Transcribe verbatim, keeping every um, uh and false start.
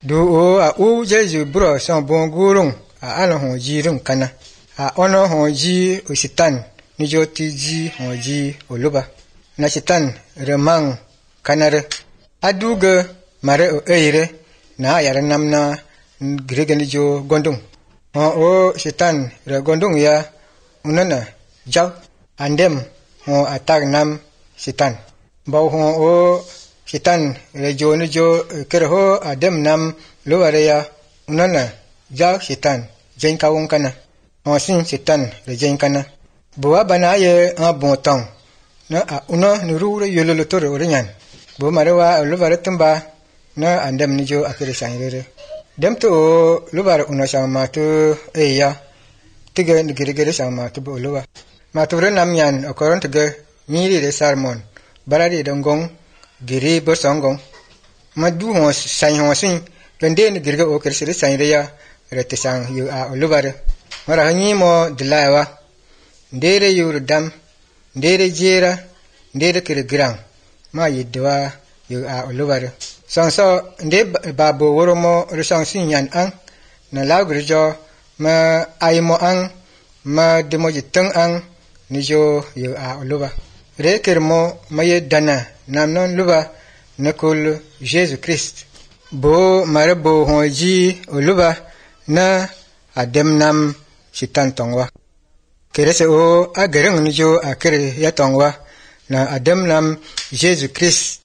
do o a u Jesu bro son bon gurung a ala hon ji rung kana a ono hon ji o sitan ni joti ji hon ji o luba na sitan remang kanare aduga mare o eire na yara namna gregani jo gondung o o sitan re gondung ya unana jaw andem o atak nam sitan baw ho o sitan re jo ni jo kerho adem nam luare ya unana jaw sitan jen kawung kana o sin sitan re jen kana bo bana ye a bon tong na a una nuru yololo tore orinyan bo marewa luare tumba na andem ni jo akere sanire dem to luare una sama to eya tige ni gere sama to bo luwa ma to renam yan okoron tige miri de sarmon baradi dongong giri bo songong madu ho san ho sin kende ni gere o kere sire sanire ya rete sang yu a luare mara hanyi mo dilawa ndere yurdam ndere jera ndere kere grang ma yidwa yu a luare sanso nde babo woromo resang sinyan ang na lagrijo ma aymo ang ma demoji tang ang nijo yu a luba rekermo maye dana namnon luba nakul Jesus Christ bo marabo hoji luba na adem nam sitan tongwa kerese o agereng nijo akere ya tongwa na adem nam Jesus Christ